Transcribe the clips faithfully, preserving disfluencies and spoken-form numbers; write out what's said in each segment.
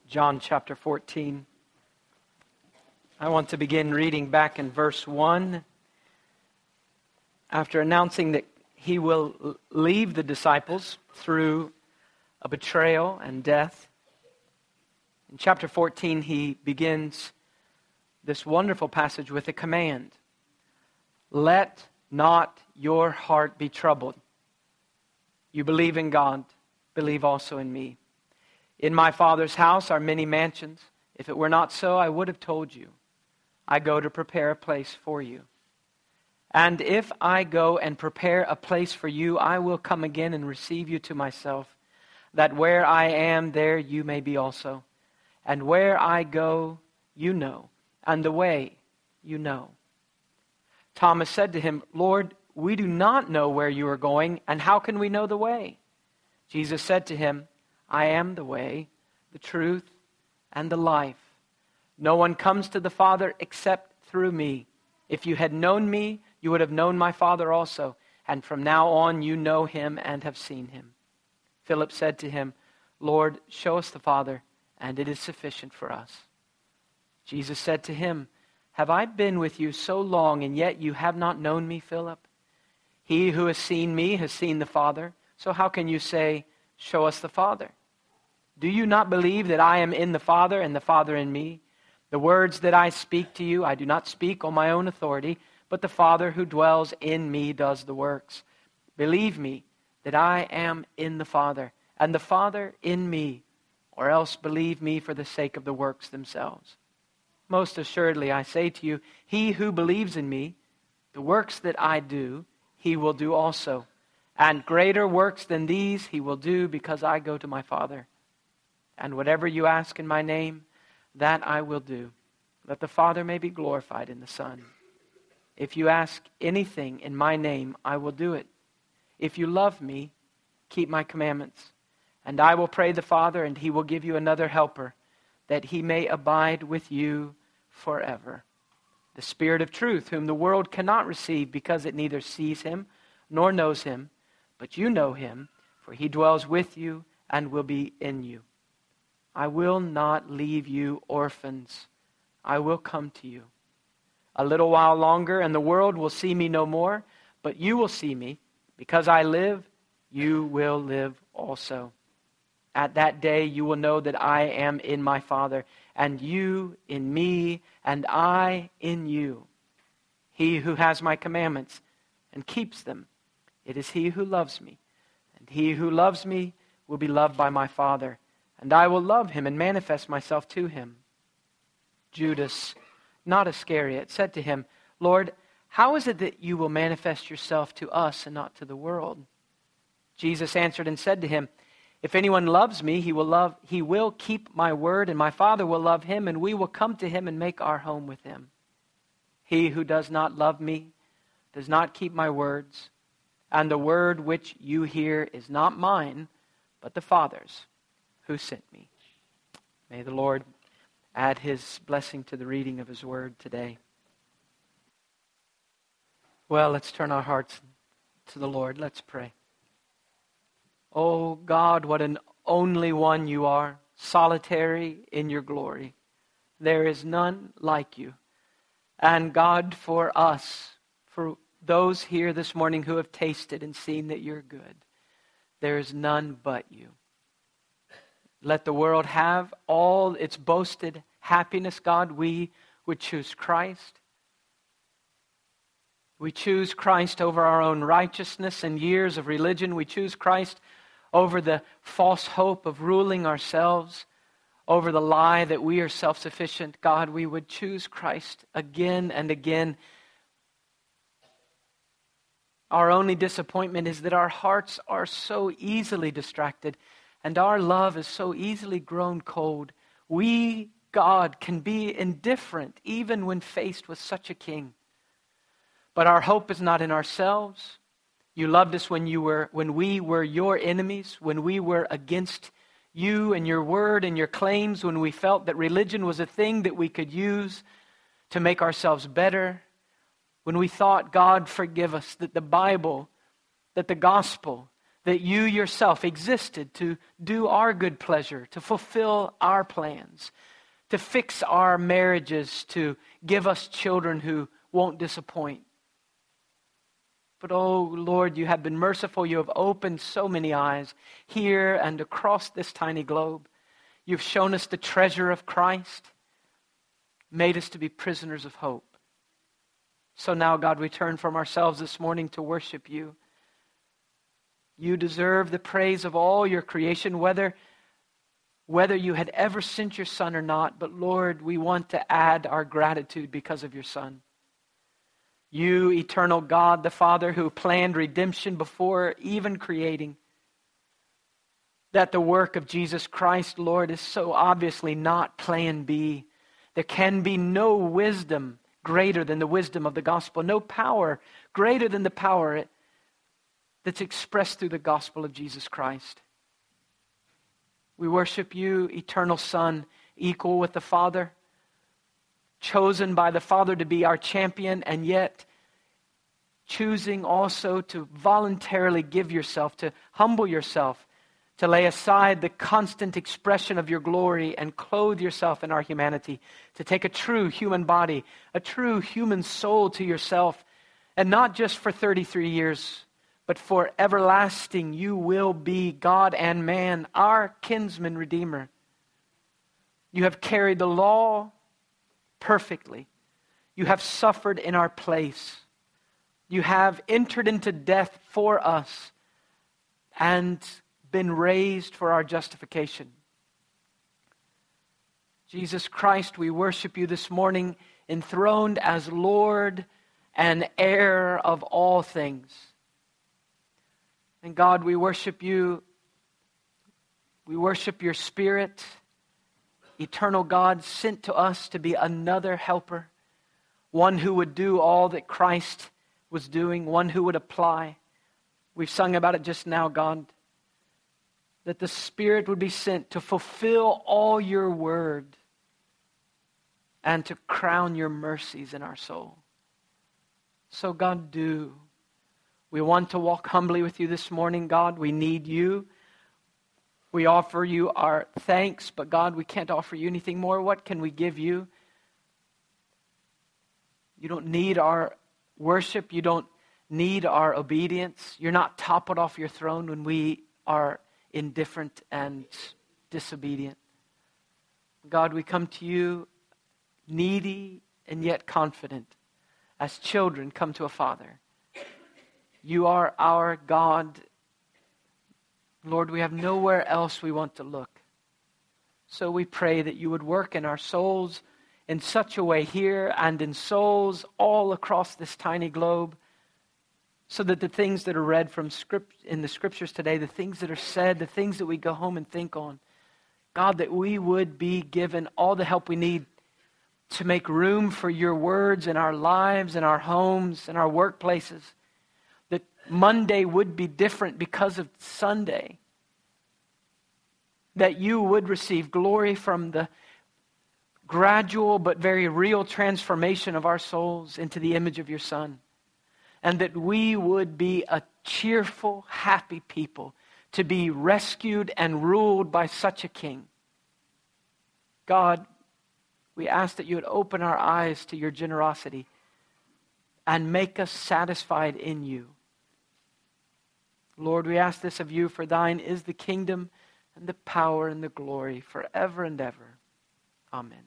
John chapter fourteen. I want to begin reading back in verse one. After announcing that he will leave the disciples through a betrayal and death, in chapter fourteen he begins this wonderful passage with a command. Let not your heart be troubled. You believe in God, believe also in me. In my Father's house are many mansions. If it were not so, I would have told you. I go to prepare a place for you. And if I go and prepare a place for you, I will come again and receive you to myself, that where I am, there you may be also. And where I go, you know, and the way you know. Thomas said to him, Lord, we do not know where you are going, and how can we know the way? Jesus said to him, I am the way, the truth, and the life. No one comes to the Father except through me. If you had known me, you would have known my Father also, and from now on you know him and have seen him. Philip said to him, Lord, show us the Father, and it is sufficient for us. Jesus said to him, Have I been with you so long, and yet you have not known me, Philip? He who has seen me has seen the Father. So how can you say, Show us the Father? Do you not believe that I am in the Father and the Father in me? The words that I speak to you, I do not speak on my own authority, but the Father who dwells in me does the works. Believe me that I am in the Father, and the Father in me, or else believe me for the sake of the works themselves. Most assuredly I say to you, he who believes in me, the works that I do, he will do also. And greater works than these he will do, because I go to my Father. And whatever you ask in my name, that I will do, that the Father may be glorified in the Son. If you ask anything in my name, I will do it. If you love me, keep my commandments. And I will pray the Father, and he will give you another helper, that he may abide with you forever. The Spirit of truth, whom the world cannot receive, because it neither sees him nor knows him, but you know him, for he dwells with you and will be in you. I will not leave you orphans. I will come to you. A little while longer, and the world will see me no more, but you will see me. Because I live, you will live also. At that day you will know that I am in my Father, and you in me, and I in you. He who has my commandments and keeps them, it is he who loves me. And he who loves me will be loved by my Father, and I will love him and manifest myself to him. Judas, not Iscariot, said to him, Lord, how is it that you will manifest yourself to us and not to the world? Jesus answered and said to him, If anyone loves me, he will love, he will keep my word, and my Father will love him, and we will come to him and make our home with him. He who does not love me does not keep my words, and the word which you hear is not mine, but the Father's who sent me. May the Lord add his blessing to the reading of his word today. Well, let's turn our hearts to the Lord. Let's pray. Oh God, what an only one you are, solitary in your glory. There is none like you. And God, for us, for those here this morning who have tasted and seen that you're good, there is none but you. Let the world have all its boasted happiness, God. We would choose Christ. We choose Christ over our own righteousness and years of religion. We choose Christ over the false hope of ruling ourselves, over the lie that we are self-sufficient. God, we would choose Christ again and again. Our only disappointment is that our hearts are so easily distracted, and our love is so easily grown cold. We, God, can be indifferent even when faced with such a king. But our hope is not in ourselves. You loved us when you were, when we were your enemies, when we were against you and your word and your claims, when we felt that religion was a thing that we could use to make ourselves better, when we thought, God, forgive us, that the Bible, that the gospel, that you yourself existed to do our good pleasure, to fulfill our plans, to fix our marriages, to give us children who won't disappoint. But oh Lord, you have been merciful. You have opened so many eyes here and across this tiny globe. You've shown us the treasure of Christ, made us to be prisoners of hope. So now, God, we turn from ourselves this morning to worship you. You deserve the praise of all your creation, whether, whether you had ever sent your Son or not. But Lord, we want to add our gratitude because of your Son. You, eternal God, the Father, who planned redemption before even creating. That the work of Jesus Christ, Lord, is so obviously not plan B. There can be no wisdom greater than the wisdom of the gospel, no power greater than the power that's expressed through the gospel of Jesus Christ. We worship you, eternal Son, equal with the Father, chosen by the Father to be our champion, and yet choosing also to voluntarily give yourself, to humble yourself, to lay aside the constant expression of your glory and clothe yourself in our humanity, to take a true human body, a true human soul to yourself, and not just for thirty-three years, but for everlasting. You will be God and man, our kinsman redeemer. You have carried the law perfectly. You have suffered in our place. You have entered into death for us and been raised for our justification. Jesus Christ, we worship you this morning, enthroned as Lord and heir of all things. And God, we worship you. We worship your Spirit, eternal God, sent to us to be another helper, one who would do all that Christ was doing, one who would apply. We've sung about it just now, God, that the Spirit would be sent to fulfill all your word and to crown your mercies in our soul. So God, do. We want to walk humbly with you this morning, God. We need you. We offer you our thanks, but God, we can't offer you anything more. What can we give you? You don't need our worship. You don't need our obedience. You're not toppled off your throne when we are indifferent and disobedient. God, we come to you needy and yet confident, as children come to a father. You are our God. Lord, we have nowhere else we want to look. So we pray that you would work in our souls in such a way here and in souls all across this tiny globe, so that the things that are read from script in the scriptures today, the things that are said, the things that we go home and think on, God, that we would be given all the help we need to make room for your words in our lives, in our homes, in our workplaces. That Monday would be different because of Sunday. That you would receive glory from the gradual but very real transformation of our souls into the image of your Son. And that we would be a cheerful, happy people to be rescued and ruled by such a King. God, we ask that you would open our eyes to your generosity and make us satisfied in you. Lord, we ask this of you, for thine is the kingdom and the power and the glory forever and ever. Amen.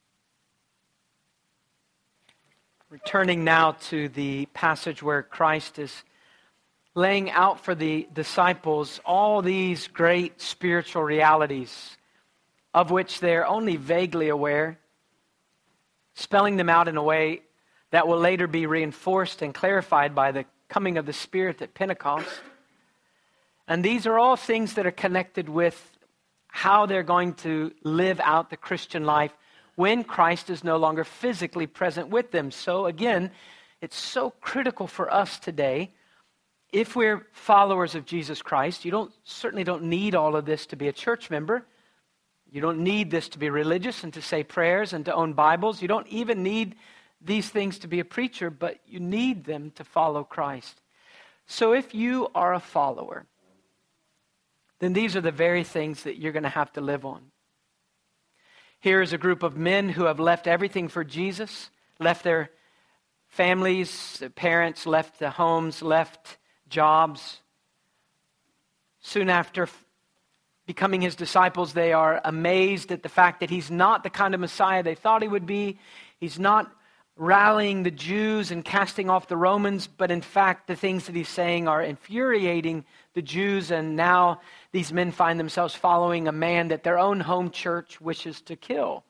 Returning now to the passage where Christ is laying out for the disciples all these great spiritual realities of which they're only vaguely aware, spelling them out in a way that will later be reinforced and clarified by the coming of the Spirit at Pentecost. And these are all things that are connected with how they're going to live out the Christian life when Christ is no longer physically present with them. So again, it's so critical for us today. If we're followers of Jesus Christ, you don't certainly don't need all of this to be a church member. You don't need this to be religious and to say prayers and to own Bibles. You don't even need these things to be a preacher, but you need them to follow Christ. So if you are a follower, then these are the very things that you're going to have to live on. Here is a group of men who have left everything for Jesus, left their families, their parents, left the homes, left jobs. Soon after becoming his disciples, they are amazed at the fact that he's not the kind of Messiah they thought he would be. He's not rallying the Jews and casting off the Romans, but in fact the things that he's saying are infuriating the Jews, and now these men find themselves following a man that their own home church wishes to kill.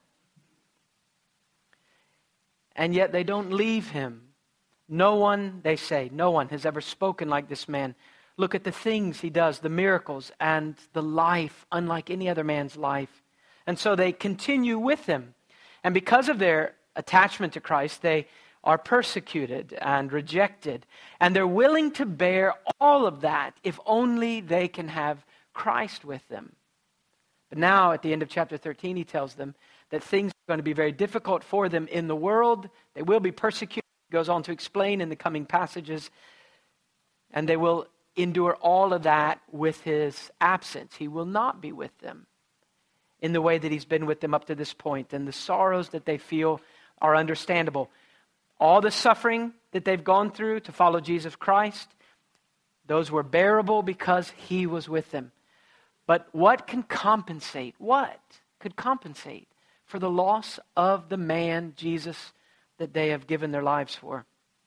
And yet they don't leave him. No one, they say, no one has ever spoken like this man. Look at the things he does, the miracles, and the life unlike any other man's life. And so they continue with him. And because of their attachment to Christ, they are persecuted and rejected. And they're willing to bear all of that if only they can have Christ with them. But now at the end of chapter thirteen, he tells them that things are going to be very difficult for them in the world. They will be persecuted. He goes on to explain in the coming passages. And they will endure all of that with his absence. He will not be with them in the way that he's been with them up to this point. And the sorrows that they feel are understandable. All the suffering that they've gone through to follow Jesus Christ, those were bearable because he was with them. But what can compensate? What could compensate for the loss of the man, Jesus, that they have given their lives for?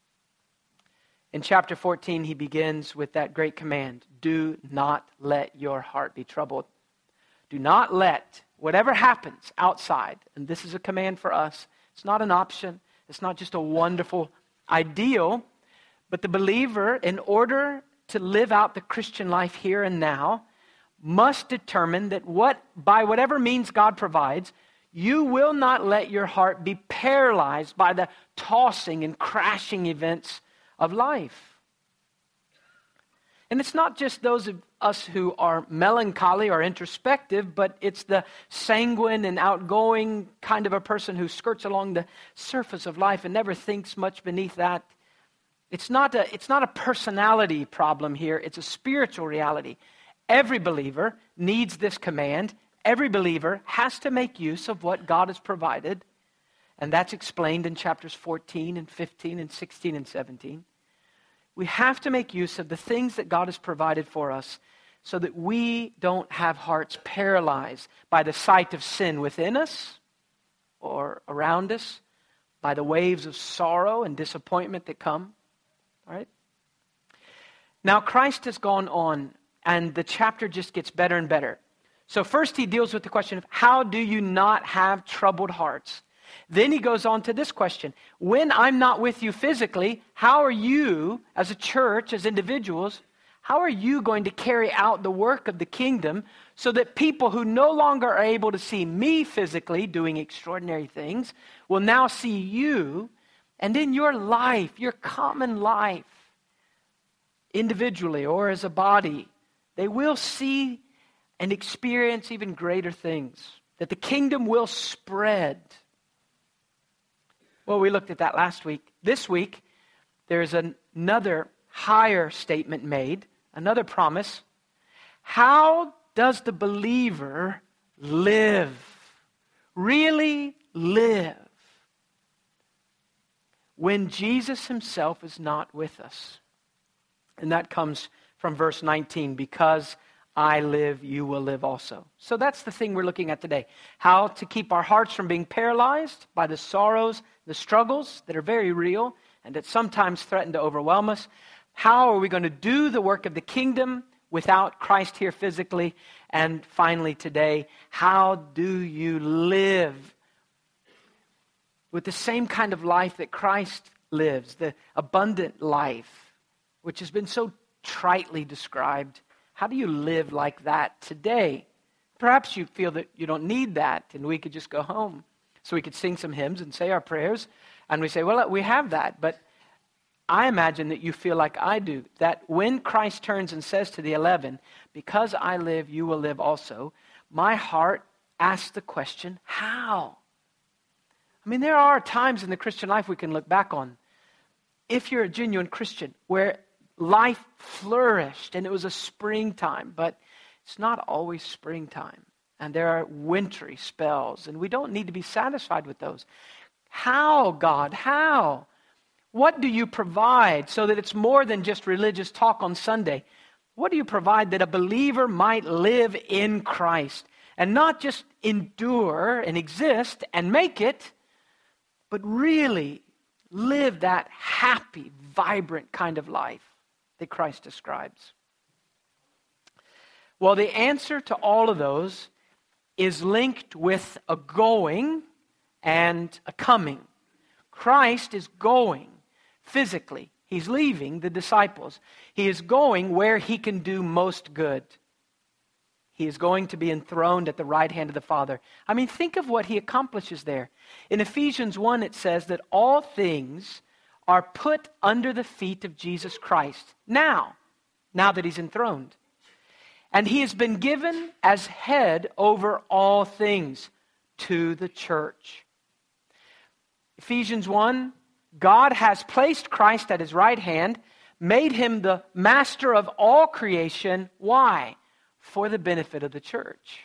In chapter fourteen, he begins with that great command, do not let your heart be troubled. Do not let whatever happens outside, and this is a command for us, it's not an option, it's not just a wonderful ideal, but the believer, in order to live out the Christian life here and now, must determine that what, by whatever means God provides, you will not let your heart be paralyzed by the tossing and crashing events of life. And it's not just those of us who are melancholy or introspective, but it's the sanguine and outgoing kind of a person who skirts along the surface of life and never thinks much beneath that. It's not a, it's not a personality problem here, it's a spiritual reality. Every believer needs this command. Every believer has to make use of what God has provided. And that's explained in chapters fourteen and fifteen and sixteen and seventeen. We have to make use of the things that God has provided for us so that we don't have hearts paralyzed by the sight of sin within us or around us, by the waves of sorrow and disappointment that come. All right? Now, Christ has gone on, and the chapter just gets better and better. So first he deals with the question of how do you not have troubled hearts? Then he goes on to this question. When I'm not with you physically, how are you, as a church, as individuals, how are you going to carry out the work of the kingdom so that people who no longer are able to see me physically doing extraordinary things will now see you, and in your life, your common life, individually or as a body, they will see and experience even greater things, that the kingdom will spread. Well, we looked at that last week. This week, there's an, another higher statement made, another promise. How does the believer live? Really live when Jesus himself is not with us? And that comes from verse nineteen, because I live, you will live also. So that's the thing we're looking at today. How to keep our hearts from being paralyzed by the sorrows, the struggles that are very real and that sometimes threaten to overwhelm us. How are we going to do the work of the kingdom without Christ here physically? And finally today, how do you live with the same kind of life that Christ lives, the abundant life, which has been so tritely described? How do you live like that today? Perhaps you feel that you don't need that and we could just go home. So we could sing some hymns and say our prayers. And we say, well, we have that. But I imagine that you feel like I do. That when Christ turns and says to the eleven, because I live, you will live also. My heart asks the question, how? I mean, there are times in the Christian life we can look back on. If you're a genuine Christian, where life flourished and it was a springtime, but It's not always springtime. And there are wintry spells. And we don't need to be satisfied with those. How, God? How? What do you provide so that it's more than just religious talk on Sunday? What do you provide that a believer might live in Christ and not just endure and exist and make it, but really live that happy, vibrant kind of life that Christ describes? Well, the answer to all of those is linked with a going and a coming. Christ is going physically. He's leaving the disciples. He is going where he can do most good. He is going to be enthroned at the right hand of the Father. I mean, think of what he accomplishes there. In Ephesians one, it says that all things are put under the feet of Jesus Christ. Now, now that he's enthroned. And he has been given as head over all things to the church. Ephesians one, God has placed Christ at his right hand, made him the master of all creation. Why? For the benefit of the church.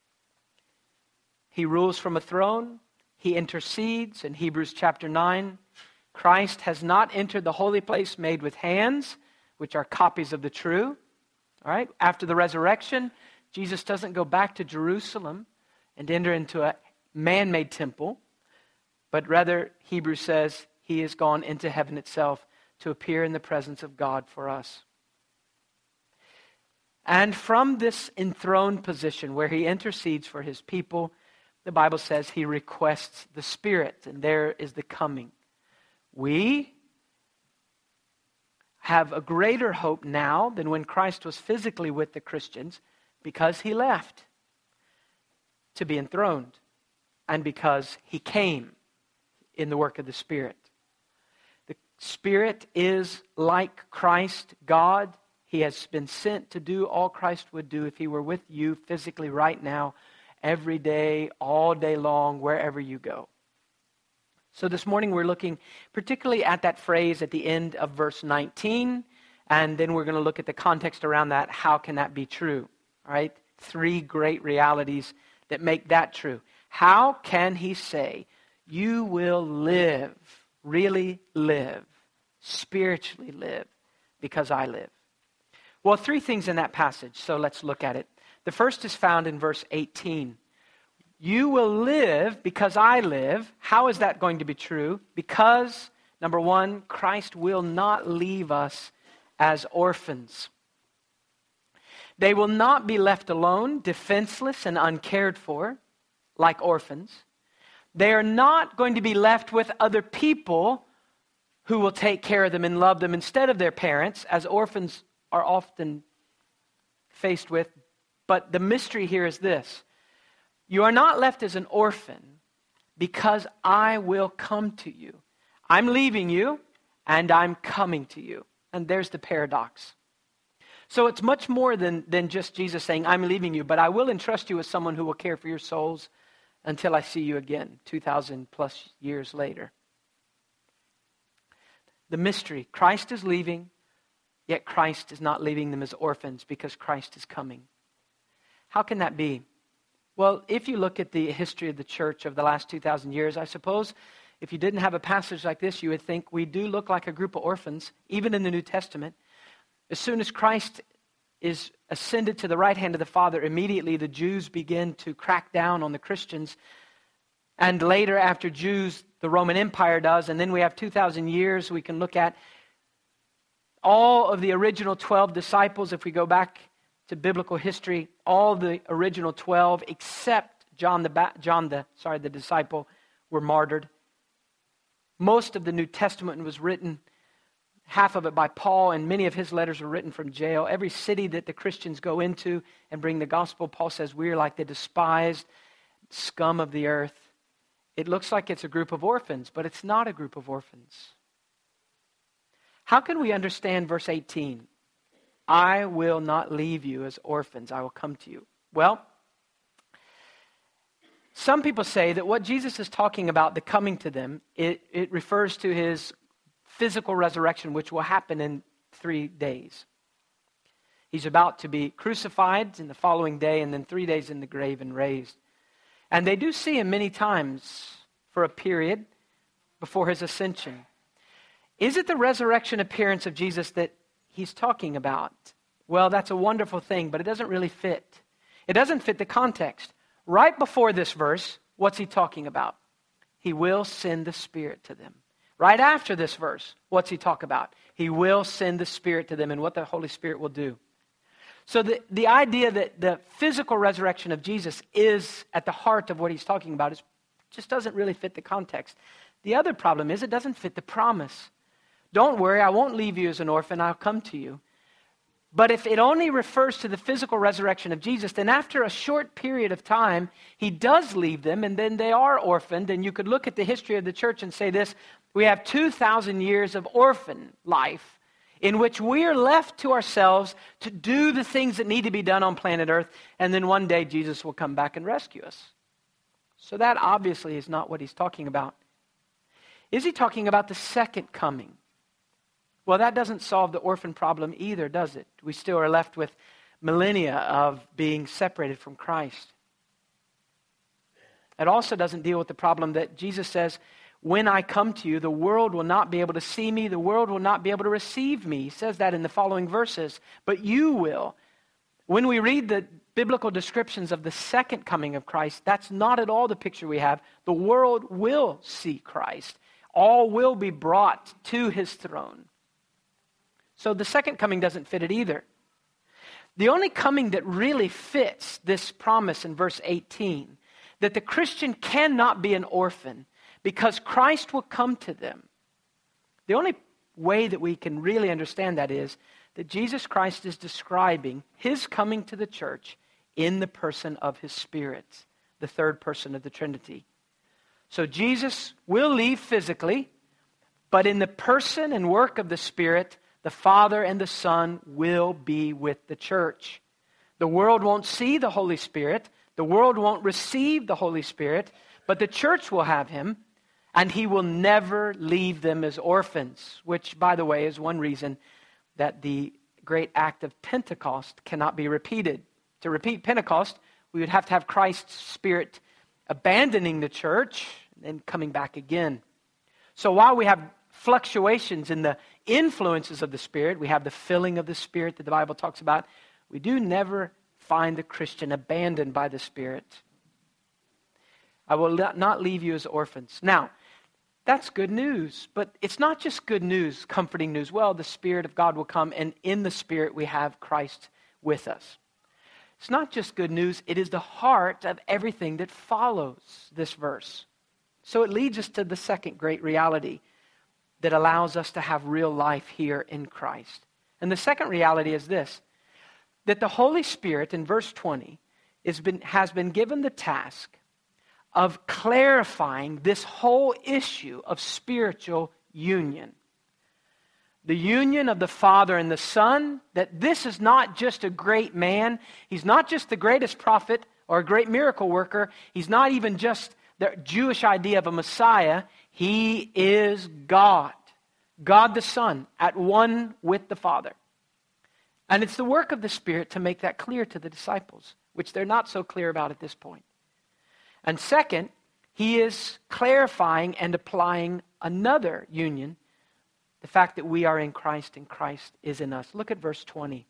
He rules from a throne. He intercedes. In Hebrews chapter nine, Christ has not entered the holy place made with hands, which are copies of the true. All right? After the resurrection, Jesus doesn't go back to Jerusalem and enter into a man-made temple, but rather, Hebrews says, he has gone into heaven itself to appear in the presence of God for us. And from this enthroned position where he intercedes for his people, the Bible says he requests the Spirit, and there is the coming. We have a greater hope now than when Christ was physically with the Christians, because he left to be enthroned and because he came in the work of the Spirit. The Spirit is like Christ, God. He has been sent to do all Christ would do if he were with you physically right now, every day, all day long, wherever you go. So this morning we're looking particularly at that phrase at the end of verse nineteen, and then we're going to look at the context around that. How can that be true? All right? Three great realities that make that true. How can he say, you will live, really live, spiritually live, because I live? Well, three things in that passage, so let's look at it. The first is found in verse eighteen. You will live because I live. How is that going to be true? Because, number one, Christ will not leave us as orphans. They will not be left alone, defenseless and uncared for, like orphans. They are not going to be left with other people who will take care of them and love them instead of their parents, as orphans are often faced with. But the mystery here is this. You are not left as an orphan because I will come to you. I'm leaving you and I'm coming to you. And there's the paradox. So it's much more than, than just Jesus saying, I'm leaving you, but I will entrust you as someone who will care for your souls until I see you again, two thousand plus years later. The mystery, Christ is leaving, yet Christ is not leaving them as orphans because Christ is coming. How can that be? Well, if you look at the history of the church of the last two thousand years, I suppose if you didn't have a passage like this, you would think we do look like a group of orphans, even in the New Testament. As soon as Christ is ascended to the right hand of the Father, immediately the Jews begin to crack down on the Christians. And later, after Jews, the Roman Empire does. And then we have two thousand years we can look at. All of the original twelve disciples, if we go back to biblical history, all the original twelve, except John the ba- John the sorry the disciple, were martyred. Most of the New Testament was written, half of it by Paul, and many of his letters were written from jail. Every city that the Christians go into and bring the gospel, Paul says, we are like the despised scum of the earth. It looks like it's a group of orphans, but it's not a group of orphans. How can we understand verse eighteen? I will not leave you as orphans. I will come to you. Well, some people say that what Jesus is talking about, the coming to them, it, it refers to his physical resurrection, which will happen in three days. He's about to be crucified in the following day and then three days in the grave and raised. And they do see him many times for a period before his ascension. Is it the resurrection appearance of Jesus that he's talking about? Well, that's a wonderful thing, but it doesn't really fit. It doesn't fit the context. Right before this verse, what's he talking about? He will send the Spirit to them. Right after this verse, what's he talk about? He will send the Spirit to them and what the Holy Spirit will do. So the, the idea that the physical resurrection of Jesus is at the heart of what he's talking about is, just doesn't really fit the context. The other problem is it doesn't fit the promise. Don't worry, I won't leave you as an orphan, I'll come to you. But if it only refers to the physical resurrection of Jesus, then after a short period of time, he does leave them, and then they are orphaned. And you could look at the history of the church and say this: we have two thousand years of orphan life in which we are left to ourselves to do the things that need to be done on planet Earth, and then one day Jesus will come back and rescue us. So that obviously is not what he's talking about. Is he talking about the second coming? Well, that doesn't solve the orphan problem either, does it? We still are left with millennia of being separated from Christ. It also doesn't deal with the problem that Jesus says, when I come to you, the world will not be able to see me, the world will not be able to receive me. He says that in the following verses, but you will. When we read the biblical descriptions of the second coming of Christ, that's not at all the picture we have. The world will see Christ. All will be brought to his throne. So the second coming doesn't fit it either. The only coming that really fits this promise in verse eighteen, that the Christian cannot be an orphan because Christ will come to them. The only way that we can really understand that is that Jesus Christ is describing his coming to the church in the person of his Spirit, the third person of the Trinity. So Jesus will leave physically, but in the person and work of the Spirit, the Father and the Son will be with the church. The world won't see the Holy Spirit. The world won't receive the Holy Spirit, but the church will have him, and he will never leave them as orphans, which, by the way, is one reason that the great act of Pentecost cannot be repeated. To repeat Pentecost, we would have to have Christ's Spirit abandoning the church and then coming back again. So while we have fluctuations in the influences of the Spirit, we have the filling of the Spirit that the Bible talks about, we do never find the Christian abandoned by the Spirit. I will not leave you as orphans. Now, that's good news, but it's not just good news, comforting news. Well, the Spirit of God will come, and in the Spirit we have Christ with us. It's not just good news, it is the heart of everything that follows this verse. So it leads us to the second great reality that allows us to have real life here in Christ. And the second reality is this, that the Holy Spirit, in verse twenty, is been, has been given the task of clarifying this whole issue of spiritual union. The union of the Father and the Son, that this is not just a great man. He's not just the greatest prophet or a great miracle worker. He's not even just the Jewish idea of a Messiah. He is God. God the Son, at one with the Father. And it's the work of the Spirit to make that clear to the disciples, which they're not so clear about at this point. And second, he is clarifying and applying another union, the fact that we are in Christ and Christ is in us. Look at verse twenty.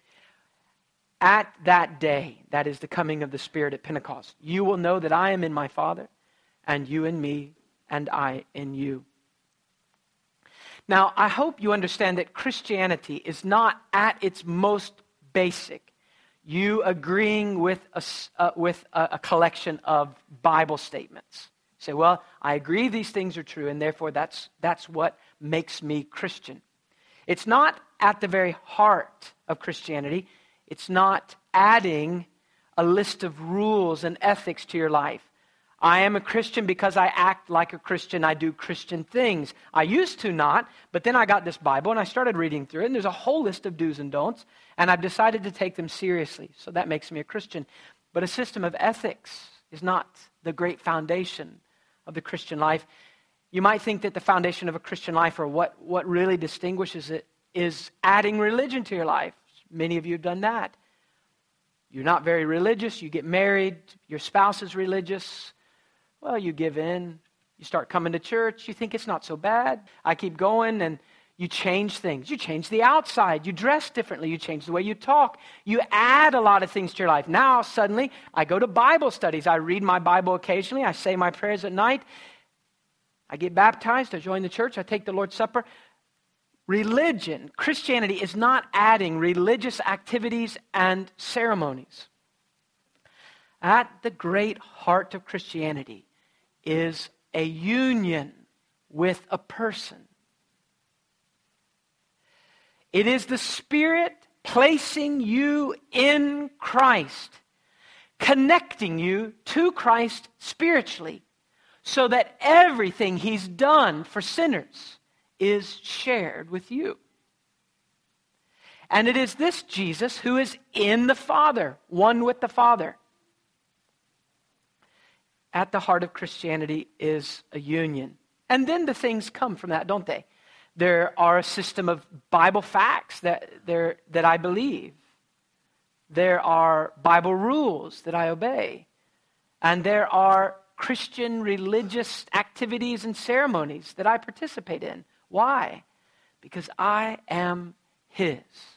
At that day, that is the coming of the Spirit at Pentecost, you will know that I am in my Father, and you in me, and I in you. Now, I hope you understand that Christianity is not at its most basic you agreeing with a, uh, with a, a collection of Bible statements. You say, well, I agree these things are true, and therefore that's, that's what makes me Christian. It's not at the very heart of Christianity. It's not adding a list of rules and ethics to your life. I am a Christian because I act like a Christian. I do Christian things. I used to not, but then I got this Bible and I started reading through it, and there's a whole list of do's and don'ts, and I've decided to take them seriously. So that makes me a Christian. But a system of ethics is not the great foundation of the Christian life. You might think that the foundation of a Christian life, or what, what really distinguishes it, is adding religion to your life. Many of you have done that. You're not very religious. You get married. Your spouse is religious. Well, you give in. You start coming to church. You think it's not so bad. I keep going, and you change things. You change the outside. You dress differently. You change the way you talk. You add a lot of things to your life. Now, suddenly, I go to Bible studies. I read my Bible occasionally. I say my prayers at night. I get baptized. I join the church. I take the Lord's Supper. Religion, Christianity, is not adding religious activities and ceremonies. At the great heart of Christianity is a union with a person. It is the Spirit placing you in Christ, connecting you to Christ spiritually, so that everything He's done for sinners is shared with you. And it is this Jesus who is in the Father, one with the Father. At the heart of Christianity is a union. And then the things come from that, don't they? There are a system of Bible facts that, there, that I believe. There are Bible rules that I obey. And there are Christian religious activities and ceremonies that I participate in. Why? Because I am His.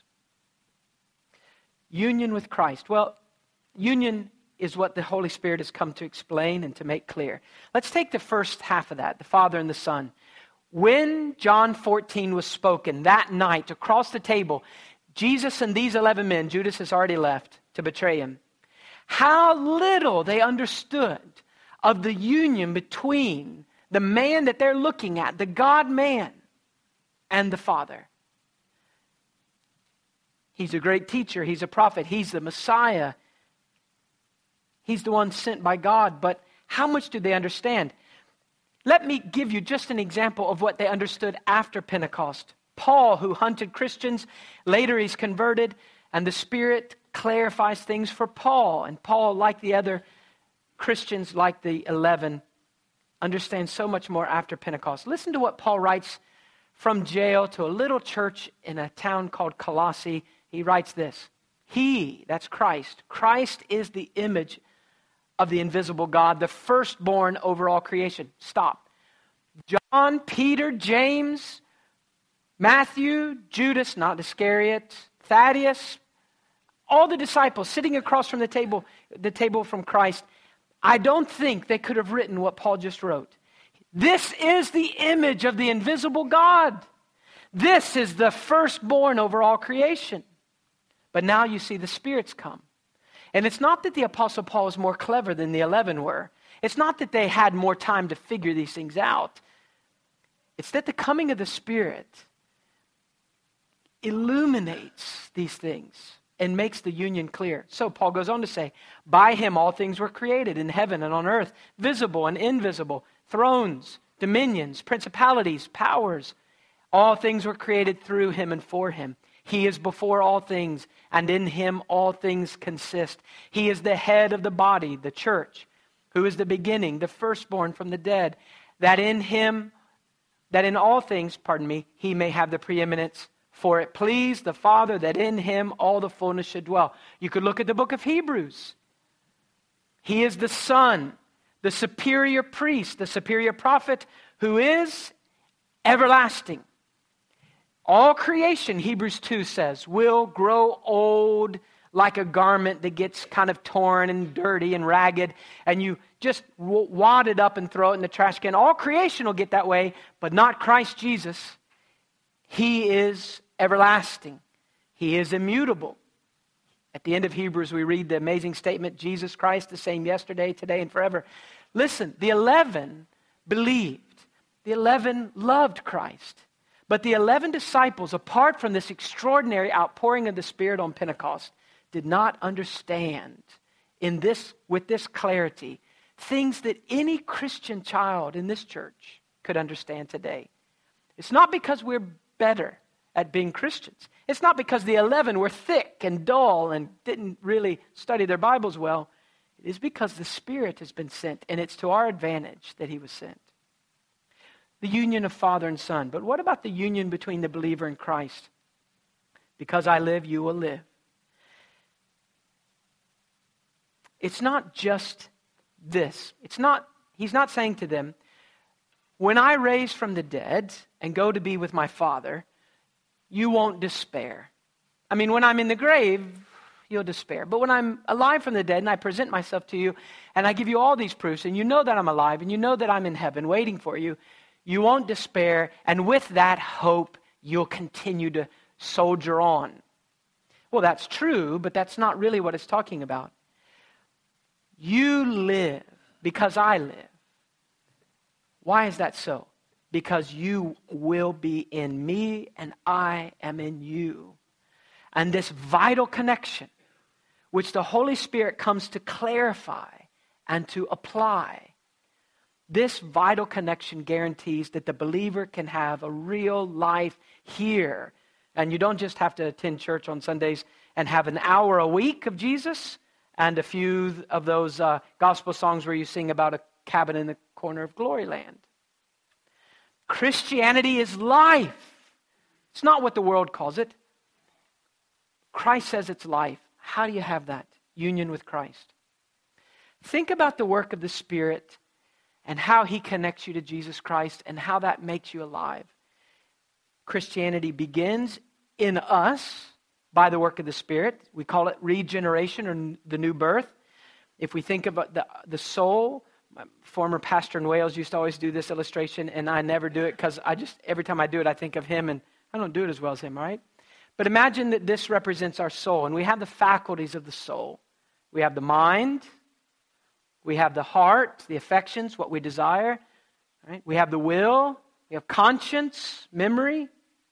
Union with Christ. Well, union is what the Holy Spirit has come to explain and to make clear. Let's take the first half of that, the Father and the Son. When John fourteen was spoken that night across the table, Jesus and these eleven men, Judas has already left to betray Him, how little they understood of the union between the man that they're looking at, the God-man, and the Father. He's a great teacher. He's a prophet. He's the Messiah. He's the one sent by God. But how much do they understand? Let me give you just an example of what they understood after Pentecost. Paul, who hunted Christians, later he's converted, and the Spirit clarifies things for Paul. And Paul, like the other Christians, like the eleven, understands so much more after Pentecost. Listen to what Paul writes from jail to a little church in a town called Colossae. He writes this: He, that's Christ, Christ is the image of the invisible God, the firstborn over all creation. Stop. John, Peter, James, Matthew, Judas, not Iscariot, Thaddeus, all the disciples sitting across from the table, the table from Christ, I don't think they could have written what Paul just wrote. This is the image of the invisible God. This is the firstborn over all creation. But now you see the Spirit's come. And it's not that the Apostle Paul is more clever than the eleven were. It's not that they had more time to figure these things out. It's that the coming of the Spirit illuminates these things and makes the union clear. So Paul goes on to say, by Him all things were created in heaven and on earth, visible and invisible, thrones, dominions, principalities, powers. All things were created through Him and for Him. He is before all things, and in Him all things consist. He is the head of the body, the church, who is the beginning, the firstborn from the dead, that in Him, that in all things, pardon me, He may have the preeminence. For it pleased the Father that in Him all the fullness should dwell. You could look at the book of Hebrews. He is the Son, the superior priest, the superior prophet, who is everlasting. All creation, Hebrews two says, will grow old like a garment that gets kind of torn and dirty and ragged, and you just wad it up and throw it in the trash can. All creation will get that way, but not Christ Jesus. He is everlasting. He is immutable. At the end of Hebrews, we read the amazing statement, Jesus Christ, the same yesterday, today, and forever. Listen, the eleven believed. The eleven loved Christ. But the eleven disciples, apart from this extraordinary outpouring of the Spirit on Pentecost, did not understand in this, with this clarity things that any Christian child in this church could understand today. It's not because we're better at being Christians. It's not because the eleven were thick and dull and didn't really study their Bibles well. It is because the Spirit has been sent, and it's to our advantage that He was sent. The union of Father and Son. But what about the union between the believer and Christ? Because I live, you will live. It's not just this. It's not, he's not saying to them, when I raise from the dead and go to be with my Father, you won't despair. I mean, when I'm in the grave, you'll despair. But when I'm alive from the dead and I present myself to you and I give you all these proofs and you know that I'm alive and you know that I'm in heaven waiting for you, you won't despair. And with that hope, you'll continue to soldier on. Well, that's true, but that's not really what it's talking about. You live because I live. Why is that so? Because you will be in me and I am in you. And this vital connection, which the Holy Spirit comes to clarify and to apply, this vital connection guarantees that the believer can have a real life here. And you don't just have to attend church on Sundays and have an hour a week of Jesus and a few of those uh, gospel songs where you sing about a cabin in the corner of glory land. Christianity is life. It's not what the world calls it. Christ says it's life. How do you have that? Union with Christ. Think about the work of the Spirit and how He connects you to Jesus Christ and how that makes you alive. Christianity begins in us by the work of the Spirit. We call it regeneration or the new birth. If we think about the, the soul, my former pastor in Wales used to always do this illustration, and I never do it because I just, every time I do it, I think of him, and I don't do it as well as him, right? But imagine that this represents our soul, and we have the faculties of the soul. We have the mind, we have the heart, the affections, what we desire, right? We have the will, we have conscience, memory.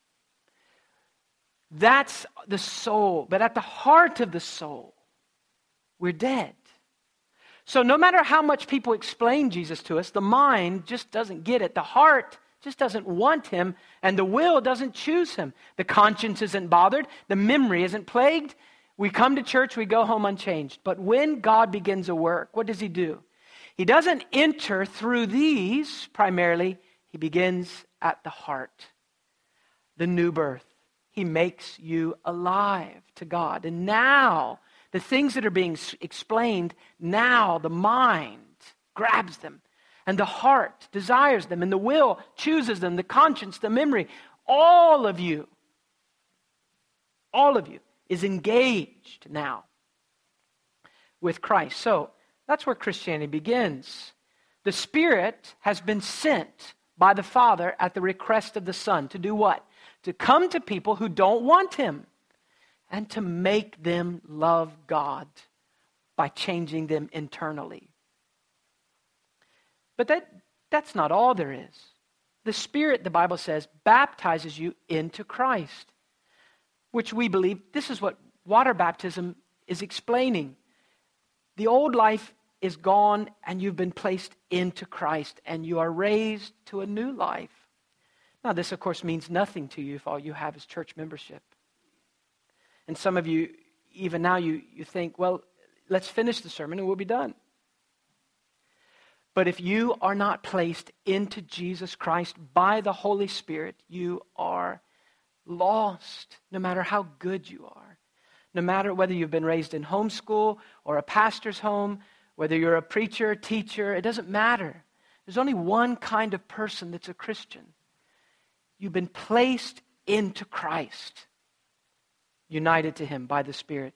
That's the soul. But at the heart of the soul, we're dead. So no matter how much people explain Jesus to us, the mind just doesn't get it. The heart just doesn't want Him, and the will doesn't choose Him. The conscience isn't bothered. The memory isn't plagued. We come to church, we go home unchanged. But when God begins a work, what does He do? He doesn't enter through these primarily. He begins at the heart, the new birth. He makes you alive to God. And now, the things that are being explained, now the mind grabs them. And the heart desires them. And the will chooses them. The conscience, the memory. All of you, all of you is engaged now with Christ. So, that's where Christianity begins. The Spirit has been sent by the Father at the request of the Son to do what? To come to people who don't want Him and to make them love God by changing them internally. But that, that's not all there is. The Spirit, the Bible says, baptizes you into Christ, which we believe, this is what water baptism is explaining. The old life is gone and you've been placed into Christ and you are raised to a new life. Now, this, of course, means nothing to you if all you have is church membership. And some of you, even now, you, you think, well, let's finish the sermon and we'll be done. But if you are not placed into Jesus Christ by the Holy Spirit, you are lost, no matter how good you are. No matter whether you've been raised in homeschool or a pastor's home, whether you're a preacher, teacher, it doesn't matter. There's only one kind of person that's a Christian. You've been placed into Christ, united to Him by the Spirit.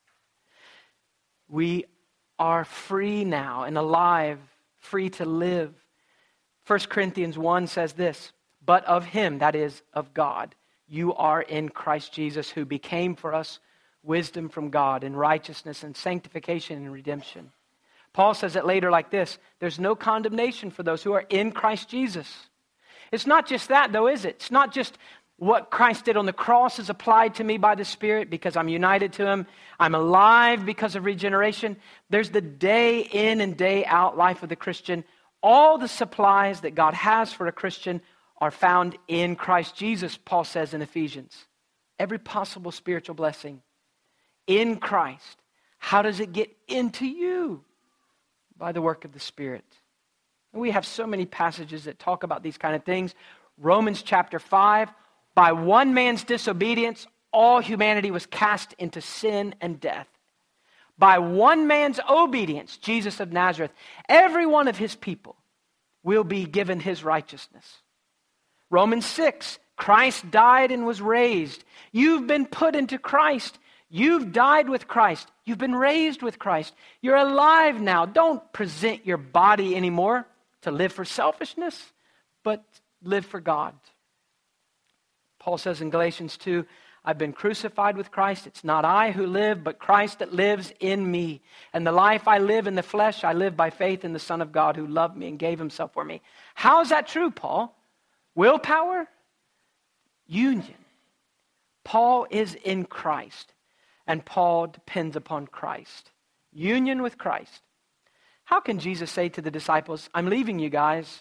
We are free now and alive, free to live. First Corinthians one says this, but of Him, that is, of God, you are in Christ Jesus, who became for us wisdom from God and righteousness and sanctification and redemption. Paul says it later like this, there's no condemnation for those who are in Christ Jesus. It's not just that, though, is it? It's not just what Christ did on the cross is applied to me by the Spirit because I'm united to Him. I'm alive because of regeneration. There's the day in and day out life of the Christian. All the supplies that God has for a Christian are found in Christ Jesus, Paul says in Ephesians. Every possible spiritual blessing in Christ. How does it get into you? By the work of the Spirit. And we have so many passages that talk about these kind of things. Romans chapter five, by one man's disobedience, all humanity was cast into sin and death. By one man's obedience, Jesus of Nazareth, every one of his people will be given his righteousness. Romans six, Christ died and was raised. You've been put into Christ. You've died with Christ. You've been raised with Christ. You're alive now. Don't present your body anymore to live for selfishness, but live for God. Paul says in Galatians two, I've been crucified with Christ. It's not I who live, but Christ that lives in me. And the life I live in the flesh, I live by faith in the Son of God who loved me and gave himself for me. How is that true, Paul? Willpower? Union. Paul is in Christ, and Paul depends upon Christ. Union with Christ. How can Jesus say to the disciples, I'm leaving you guys,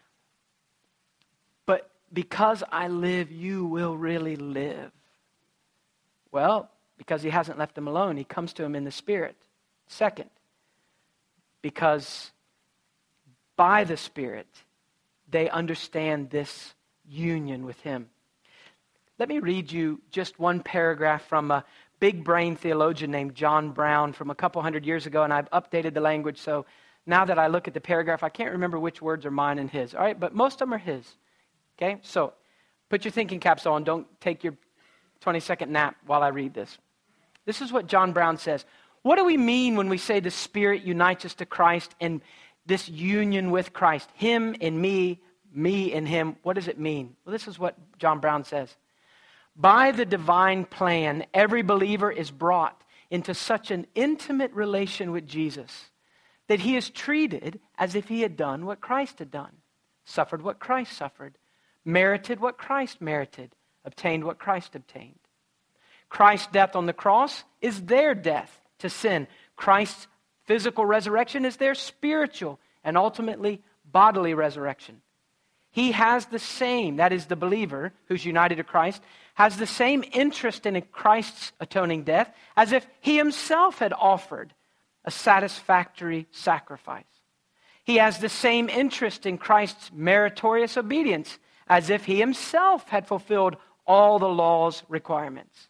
but because I live, you will really live? Well, because he hasn't left them alone. He comes to them in the Spirit. Second, because by the Spirit, they understand this union with him. Let me read you just one paragraph from a big brain theologian named John Brown from a couple hundred years ago, and I've updated the language, so now that I look at the paragraph, I can't remember which words are mine and his. All right, but most of them are his. Okay, so put your thinking caps on. Don't take your twenty-second nap while I read this. This is what John Brown says. What do we mean when we say the Spirit unites us to Christ and this union with Christ? Him in me, me in him. What does it mean? Well, this is what John Brown says. By the divine plan, every believer is brought into such an intimate relation with Jesus that he is treated as if he had done what Christ had done, suffered what Christ suffered, merited what Christ merited, obtained what Christ obtained. Christ's death on the cross is their death to sin. Christ's physical resurrection is their spiritual and ultimately bodily resurrection. He has the same, that is the believer who's united to Christ, has the same interest in Christ's atoning death as if he himself had offered a satisfactory sacrifice. He has the same interest in Christ's meritorious obedience as if he himself had fulfilled all the law's requirements.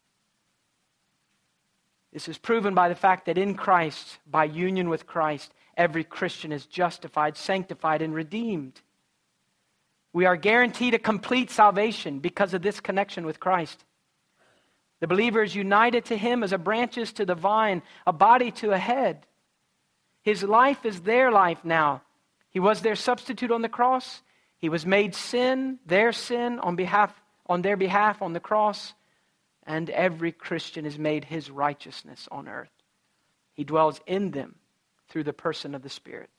This is proven by the fact that in Christ, by union with Christ, every Christian is justified, sanctified, and redeemed. We are guaranteed a complete salvation because of this connection with Christ. The believer is united to him as a branch is to the vine, a body to a head. His life is their life now. He was their substitute on the cross. He was made sin, their sin, on behalf, on their behalf on the cross. And every Christian is made his righteousness on earth. He dwells in them through the person of the Spirit.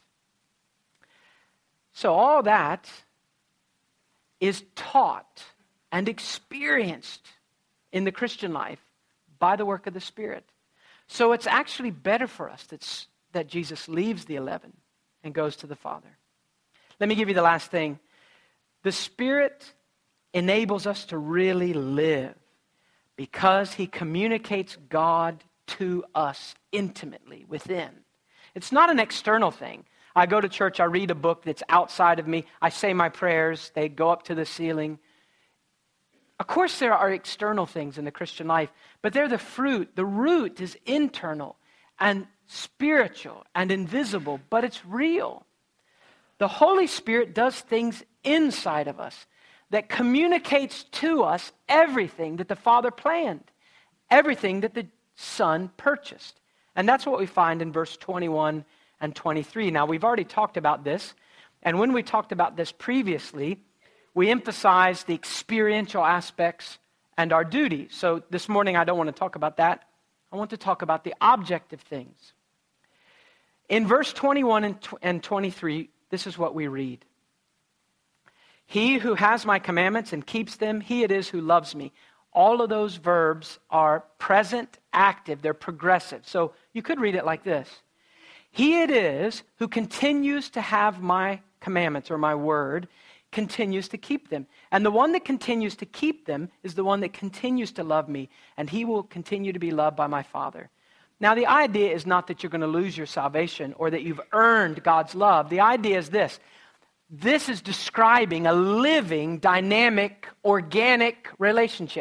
So all that is taught and experienced in the Christian life by the work of the Spirit. So it's actually better for us that's, that Jesus leaves the eleven and goes to the Father. Let me give you the last thing. The Spirit enables us to really live because he communicates God to us intimately within. It's not an external thing. I go to church, I read a book that's outside of me, I say my prayers, they go up to the ceiling. Of course there are external things in the Christian life, but they're the fruit. The root is internal and spiritual and invisible, but it's real. The Holy Spirit does things inside of us that communicates to us everything that the Father planned, everything that the Son purchased. And that's what we find in verse twenty-one and twenty-three. Now, we've already talked about this, and when we talked about this previously, we emphasized the experiential aspects and our duty. So this morning, I don't want to talk about that. I want to talk about the objective things. In verse twenty-one and twenty-three, this is what we read. He who has my commandments and keeps them, he it is who loves me. All of those verbs are present, active, they're progressive. So you could read it like this. He it is who continues to have my commandments or my word, continues to keep them. And the one that continues to keep them is the one that continues to love me, and he will continue to be loved by my Father. Now, the idea is not that you're going to lose your salvation or that you've earned God's love. The idea is this. This is describing a living, dynamic, organic relationship.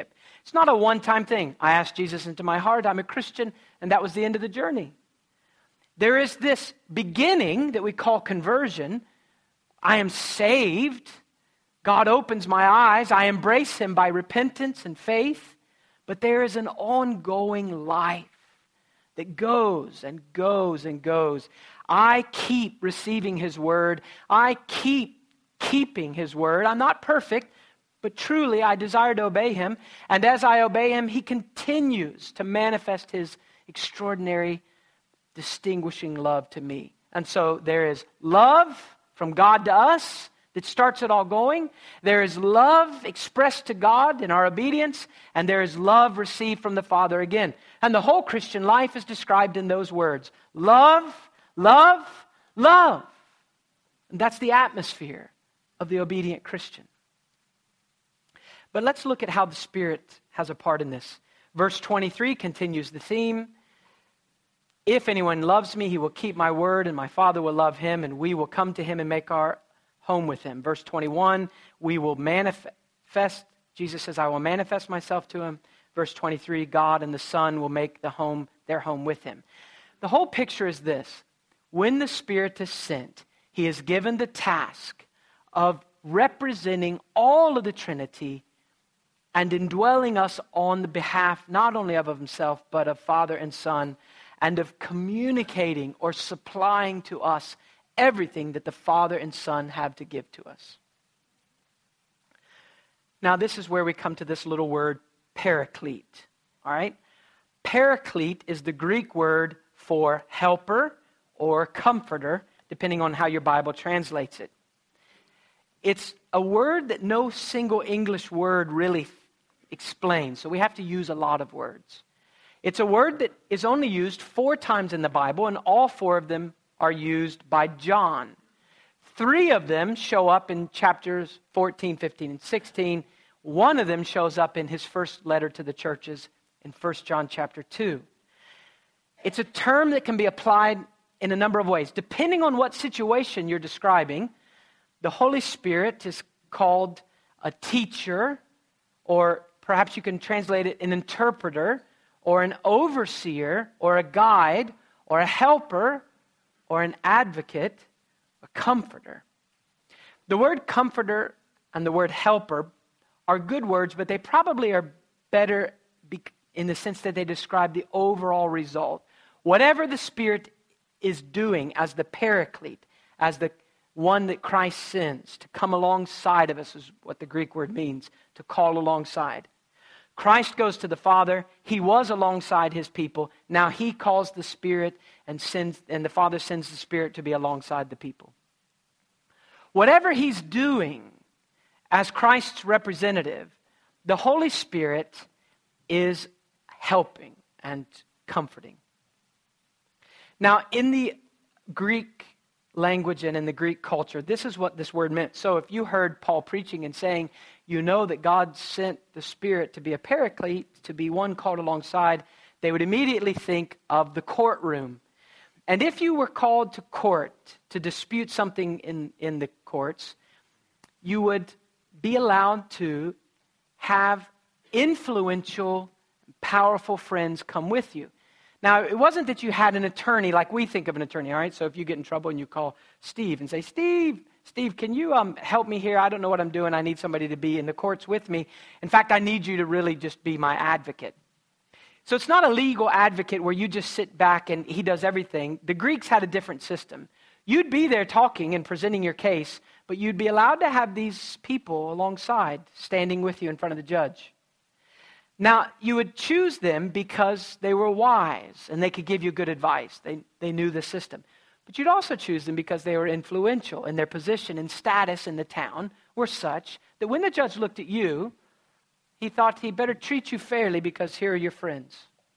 It's not a one-time thing. I asked Jesus into my heart, I'm a Christian, and that was the end of the journey. There is this beginning that we call conversion. I am saved. God opens my eyes. I embrace him by repentance and faith. But there is an ongoing life that goes and goes and goes. I keep receiving his word. I keep keeping his word. I'm not perfect, but truly I desire to obey him. And as I obey him, he continues to manifest his extraordinary, distinguishing love to me. And so there is love from God to us that starts it all going. There is love expressed to God in our obedience, and there is love received from the Father again. And the whole Christian life is described in those words. Love, love, love. And that's the atmosphere of the obedient Christian. But let's look at how the Spirit has a part in this. Verse twenty-three continues the theme. If anyone loves me, he will keep my word, and my Father will love him, and we will come to him and make our home with him. Verse twenty-one, we will manifest, Jesus says, I will manifest myself to him. Verse twenty-three, God and the Son will make the home their home with him. The whole picture is this. When the Spirit is sent, he is given the task of representing all of the Trinity and indwelling us on the behalf not only of himself, but of Father and Son, and of communicating or supplying to us everything that the Father and Son have to give to us. Now, this is where we come to this little word, paraclete. All right? Paraclete is the Greek word for helper or comforter, depending on how your Bible translates it. It's a word that no single English word really explains, so we have to use a lot of words. It's a word that is only used four times in the Bible, and all four of them are used by John. Three of them show up in chapters fourteen, fifteen, and sixteen. One of them shows up in his first letter to the churches in First John chapter two. It's a term that can be applied in a number of ways. Depending on what situation you're describing, the Holy Spirit is called a teacher, or perhaps you can translate it an interpreter, or an overseer, or a guide, or a helper, or an advocate, a comforter. The word comforter and the word helper are good words, but they probably are better in the sense that they describe the overall result. Whatever the Spirit is doing as the paraclete, as the one that Christ sends to come alongside of us, is what the Greek word means, to call alongside. Christ goes to the Father. He was alongside his people. Now he calls the Spirit and sends, and the Father sends the Spirit to be alongside the people. Whatever he's doing as Christ's representative, the Holy Spirit is helping and comforting. Now, in the Greek language and in the Greek culture, this is what this word meant. So if you heard Paul preaching and saying, you know that God sent the Spirit to be a paraclete, to be one called alongside, they would immediately think of the courtroom. And if you were called to court to dispute something in, in the courts, you would be allowed to have influential, powerful friends come with you. Now, it wasn't that you had an attorney like we think of an attorney, all right? So if you get in trouble and you call Steve and say, Steve, Steve, can you um, help me here? I don't know what I'm doing. I need somebody to be in the courts with me. In fact, I need you to really just be my advocate. So it's not a legal advocate where you just sit back and he does everything. The Greeks had a different system. You'd be there talking and presenting your case, but you'd be allowed to have these people alongside, standing with you in front of the judge. Now, you would choose them because they were wise and they could give you good advice. They, they knew the system. But you'd also choose them because they were influential, and their position and status in the town were such that when the judge looked at you, he thought he better treat you fairly because here are your friends.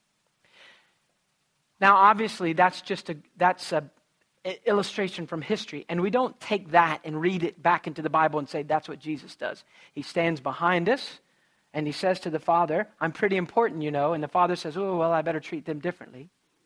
Now, obviously, that's just a that's a illustration from history, and we don't take that and read it back into the Bible and say that's what Jesus does. He stands behind us, and he says to the Father, I'm pretty important, you know, and the Father says, oh, well, I better treat them differently.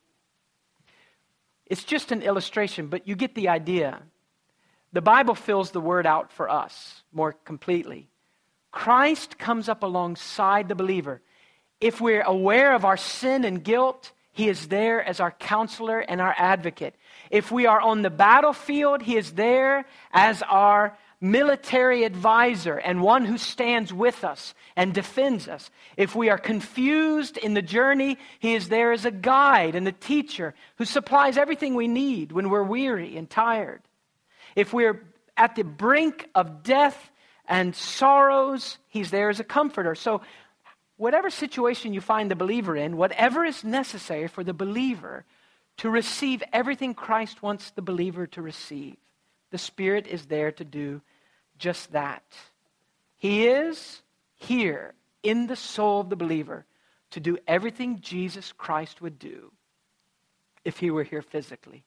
It's just an illustration, but you get the idea. The Bible fills the word out for us more completely. Christ comes up alongside the believer. If we're aware of our sin and guilt, He is there as our counselor and our advocate. If we are on the battlefield, He is there as our military advisor and one who stands with us and defends us. If we are confused in the journey, He is there as a guide and a teacher who supplies everything we need when we're weary and tired. If we're at the brink of death and sorrows, He's there as a comforter. So whatever situation you find the believer in, whatever is necessary for the believer to receive everything Christ wants the believer to receive, the Spirit is there to do just that. He is here in the soul of the believer to do everything Jesus Christ would do if He were here physically.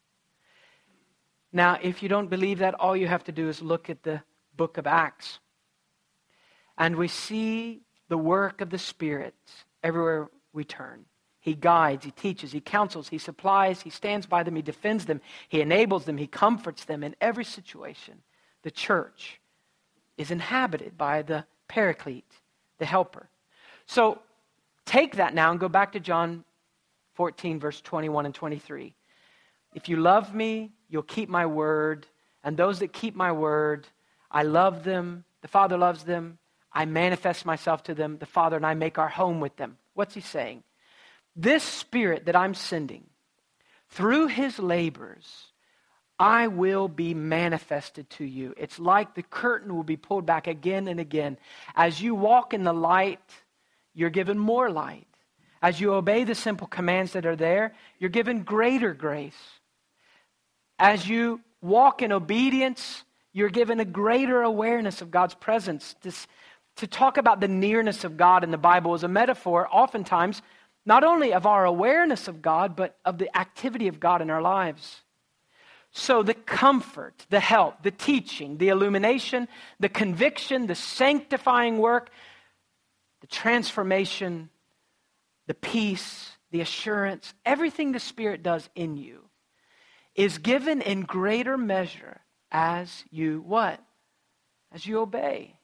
Now, if you don't believe that, all you have to do is look at the book of Acts. And we see the work of the Spirit everywhere we turn. He guides, He teaches, He counsels, He supplies, He stands by them, He defends them, He enables them, He comforts them in every situation. The church is inhabited by the Paraclete, the helper. So take that now and go back to John fourteen, verse twenty-one and twenty-three. If you love me, you'll keep my word, and those that keep my word, I love them, the Father loves them, I manifest myself to them, the Father and I make our home with them. What's He saying? This Spirit that I'm sending, through His labors, I will be manifested to you. It's like the curtain will be pulled back again and again. As you walk in the light, you're given more light. As you obey the simple commands that are there, you're given greater grace. As you walk in obedience, you're given a greater awareness of God's presence. This, to talk about the nearness of God in the Bible is a metaphor, oftentimes, not only of our awareness of God, but of the activity of God in our lives. So the comfort, the help, the teaching, the illumination, the conviction, the sanctifying work, the transformation, the peace, the assurance, everything the Spirit does in you is given in greater measure as you what? As you obey.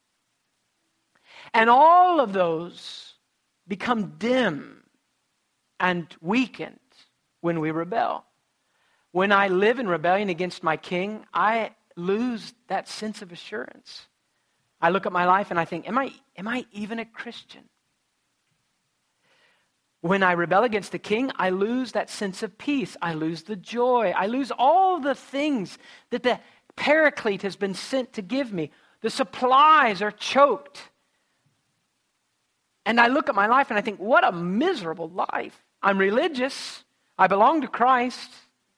And all of those become dim and weakened when we rebel. When I live in rebellion against my King, I lose that sense of assurance. I look at my life and I think, am I, am I even a Christian? When I rebel against the King, I lose that sense of peace. I lose the joy. I lose all the things that the Paraclete has been sent to give me. The supplies are choked. And I look at my life and I think, what a miserable life. I'm religious. I belong to Christ.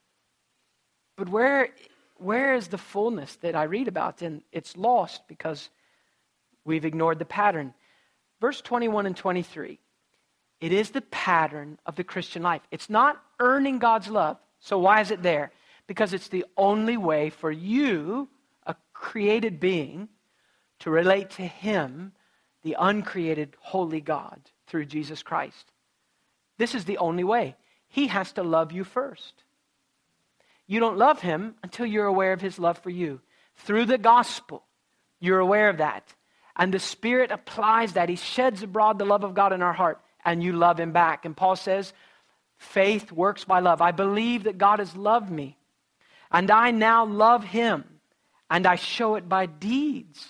But where, where is the fullness that I read about? And it's lost because we've ignored the pattern. Verse twenty-one and twenty-three. It is the pattern of the Christian life. It's not earning God's love. So why is it there? Because it's the only way for you, a created being, to relate to Him, the uncreated, holy God, through Jesus Christ. This is the only way. He has to love you first. You don't love Him until you're aware of His love for you. Through the gospel, you're aware of that. And the Spirit applies that. He sheds abroad the love of God in our heart, and you love Him back. And Paul says, faith works by love. I believe that God has loved me, and I now love Him, and I show it by deeds.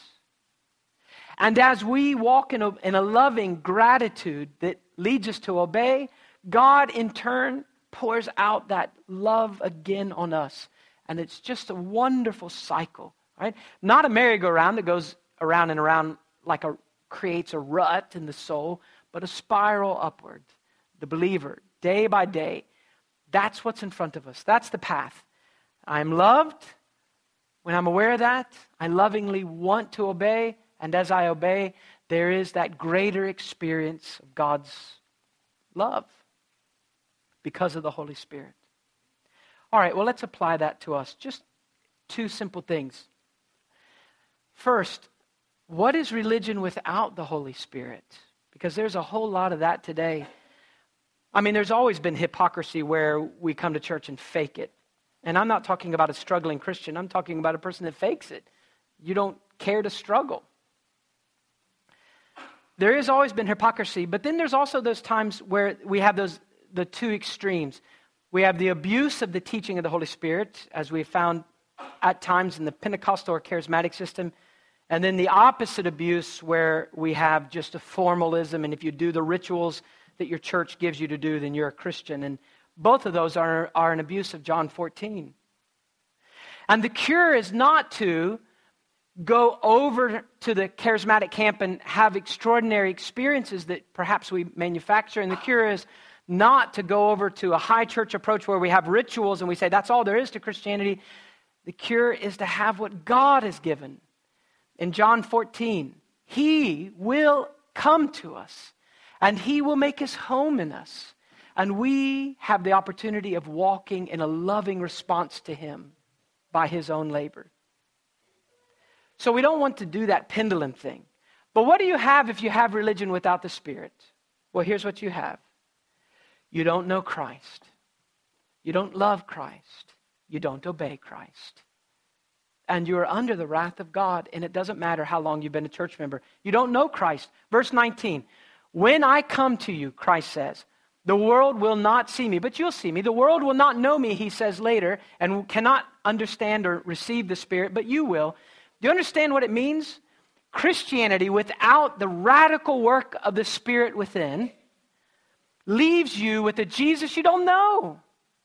And as we walk in a, in a loving gratitude that leads us to obey, God in turn pours out that love again on us. And it's just a wonderful cycle, right? Not a merry-go-round that goes around and around like a creates a rut in the soul, but a spiral upward. The believer, day by day, that's what's in front of us. That's the path. I'm loved. When I'm aware of that, I lovingly want to obey. And as I obey, there is that greater experience of God's love because of the Holy Spirit. All right, well, let's apply that to us. Just two simple things. First, what is religion without the Holy Spirit? Because there's a whole lot of that today. I mean, there's always been hypocrisy where we come to church and fake it. And I'm not talking about a struggling Christian. I'm talking about a person that fakes it. You don't care to struggle. there has always been hypocrisy, but then there's also those times where we have those the two extremes. We have the abuse of the teaching of the Holy Spirit, as we found at times in the Pentecostal or charismatic system, and then the opposite abuse where we have just a formalism, and if you do the rituals that your church gives you to do, then you're a Christian. And both of those are, are an abuse of John fourteen. And the cure is not to go over to the charismatic camp and have extraordinary experiences that perhaps we manufacture. And the cure is not to go over to a high church approach where we have rituals and we say that's all there is to Christianity. The cure is to have what God has given. In John fourteen, He will come to us and He will make His home in us. And we have the opportunity of walking in a loving response to Him by His own labor. So we don't want to do that pendulum thing. But what do you have if you have religion without the Spirit? Well, here's what you have. You don't know Christ. You don't love Christ. You don't obey Christ. And you are under the wrath of God, and it doesn't matter how long you've been a church member. You don't know Christ. Verse nineteen, when I come to you, Christ says, the world will not see me, but you'll see me. The world will not know me, He says later, and cannot understand or receive the Spirit, but you will. Do you understand what it means? Christianity without the radical work of the Spirit within leaves you with a Jesus you don't know.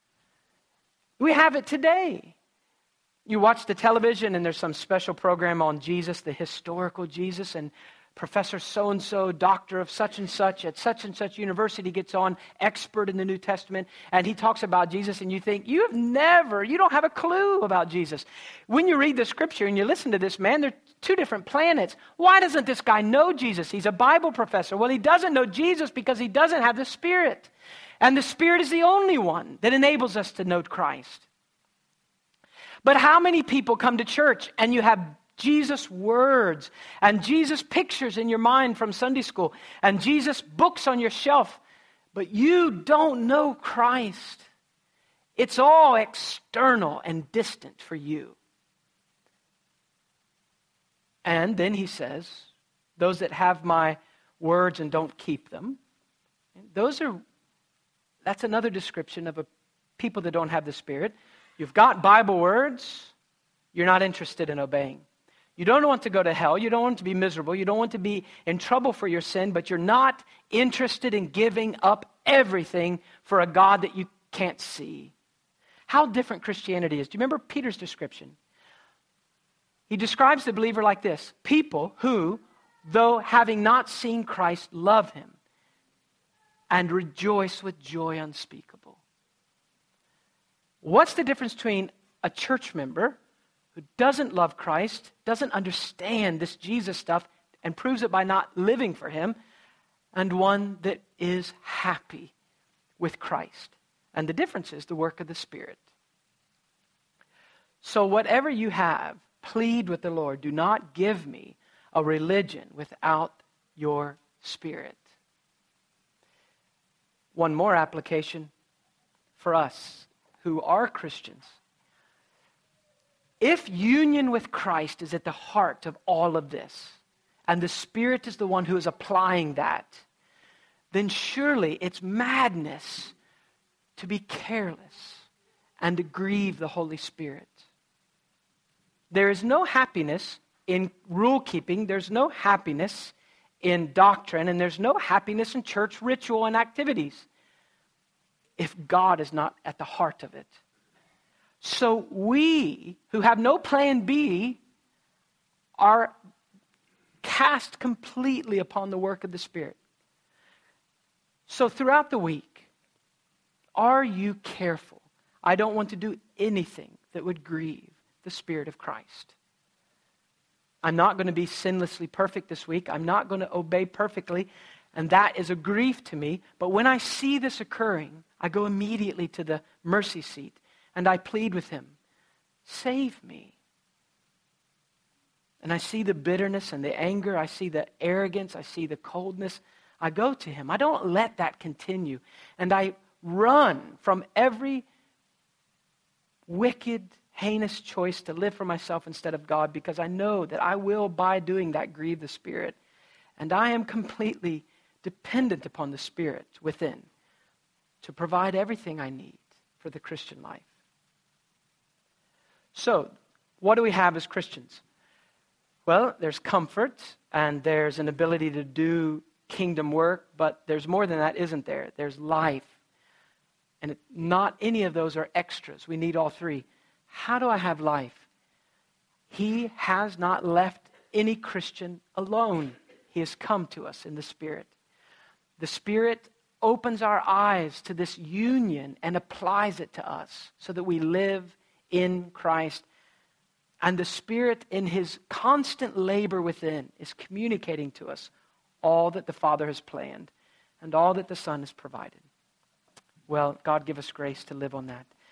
We have it today. You watch the television and there's some special program on Jesus, the historical Jesus, and Professor so-and-so, doctor of such and such at such and such university gets on, expert in the New Testament, and he talks about Jesus, and you think, you have never, you don't have a clue about Jesus. When you read the scripture and you listen to this man, they're two different planets. Why doesn't this guy know Jesus? He's a Bible professor. Well, he doesn't know Jesus because he doesn't have the Spirit. And the Spirit is the only one that enables us to know Christ. But how many people come to church and you have Jesus words and Jesus pictures in your mind from Sunday school and Jesus books on your shelf, but you don't know Christ? It's all external and distant for you. And then he says, those that have my words and don't keep them, those are, that's another description of a people that don't have the Spirit. You've got Bible words, you're not interested in obeying. You don't want to go to hell. You don't want to be miserable. You don't want to be in trouble for your sin, but you're not interested in giving up everything for a God that you can't see. How different Christianity is. Do you remember Peter's description? He describes the believer like this: people who, though having not seen Christ, love Him and rejoice with joy unspeakable. What's the difference between a church member who doesn't love Christ, doesn't understand this Jesus stuff, and proves it by not living for Him, and one that is happy with Christ? And the difference is the work of the Spirit. So whatever you have, plead with the Lord. Do not give me a religion without your Spirit. One more application for us who are Christians. If union with Christ is at the heart of all of this, and the Spirit is the one who is applying that, then surely it's madness to be careless and to grieve the Holy Spirit. There is no happiness in rule keeping, there's no happiness in doctrine, and there's no happiness in church ritual and activities if God is not at the heart of it. So we, who have no plan B, are cast completely upon the work of the Spirit. So throughout the week, are you careful? I don't want to do anything that would grieve the Spirit of Christ. I'm not going to be sinlessly perfect this week. I'm not going to obey perfectly, and that is a grief to me. But when I see this occurring, I go immediately to the mercy seat and I plead with Him, save me. And I see the bitterness and the anger. I see the arrogance. I see the coldness. I go to Him. I don't let that continue. And I run from every wicked, heinous choice to live for myself instead of God, because I know that I will, by doing that, grieve the Spirit. And I am completely dependent upon the Spirit within to provide everything I need for the Christian life. So, what do we have as Christians? Well, there's comfort and there's an ability to do kingdom work, but there's more than that, isn't there? There's life. And it, not any of those are extras. We need all three. How do I have life? He has not left any Christian alone. He has come to us in the Spirit. The Spirit opens our eyes to this union and applies it to us so that we live in Christ. And the Spirit, in His constant labor within, is communicating to us all that the Father has planned and all that the Son has provided. Well, God give us grace to live on that.